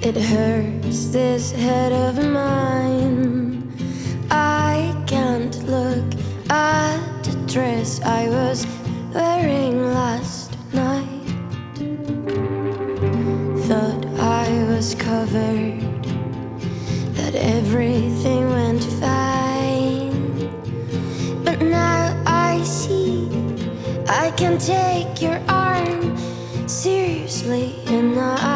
It hurts, this head of mine. I can't look at the dress I was wearing last night. Thought I was covered, that everything went fine. But now I see I can take your arm seriously, and